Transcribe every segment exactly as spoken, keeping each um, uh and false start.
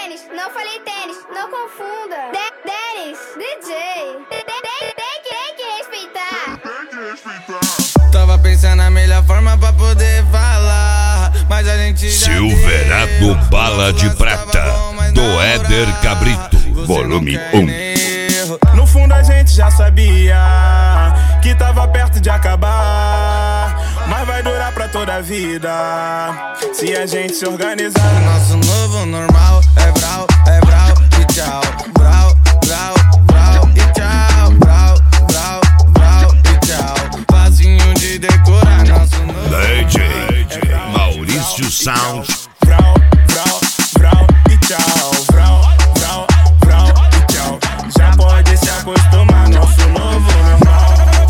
tênis, não falei tênis, não confunda. De Denis, D J, tem, tem, tem, que, tem que respeitar. Tava pensando na melhor forma pra poder falar, mas a gente já Silverado Bala de Prata, do Éder Cabrito, volume um. No fundo a gente já sabia que tava perto de acabar, mas vai durar pra toda a vida se a gente se organizar. Nosso novo normal é brau, é brau e tchau. Brau, brau, brau e tchau. Brau, brau, brau e tchau. Facinho de decorar nosso novo D J Maurício Sound. Brau, brau, brau e tchau. Brau, brau, brau e tchau. Já pode se acostumar, nosso novo normal.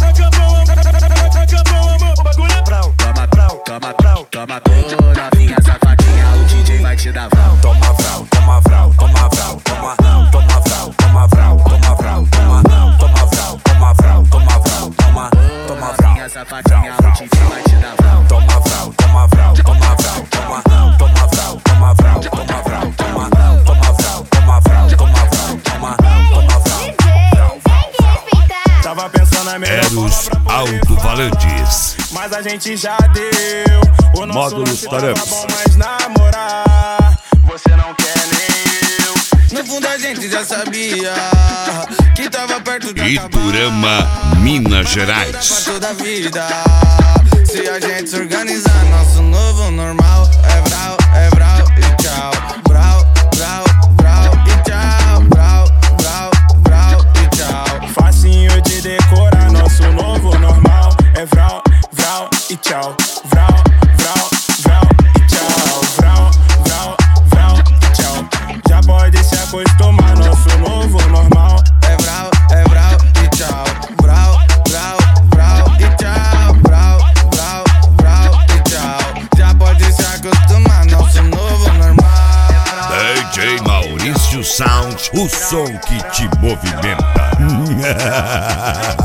Toma brau, toma brau, toma brau, novinha safadinha, o D J vai te dar vrau. Toma vrau, toma vrau, toma vrau, toma toma vrau, toma vrau, toma vrau, toma toma vrau, toma vrau, toma vrau, toma toma vrau, Novinha safadinha, o D J vai te dar vrau. toma vrau, toma vrau, toma vrau, toma toma vrau, toma vrau, toma vrau, toma toma vrau, toma vrau, toma vrau, toma toma vrau. D J, tem que respeitar. Tava pensando na melhor Eros forma pra poder Alto-Falantes. mas a gente já deu. O nosso Módulos lance tava tarefas. bom, mas namorar você não quer nem eu. No fundo a gente já sabia que tava perto de Iturama, Minas Gerais. pra toda a vida. Se a gente se organizar, nosso novo normal é brau, é brau e tchau. Brau, brau, brau e tchau. Brau, brau, brau e tchau. Facinho de decorar, nosso novo normal é vrau, vrau e tchau. Vrau, vrau, vrau e tchau. Vrau, vrau, vrau e tchau. Já pode se acostumar, nosso novo normal. É brau, é brau e tchau. Brau, brau, brau e tchau. Brau, brau, brau e tchau. Já pode se acostumar, nosso novo normal. D J Maurício Sound, o som que te movimenta.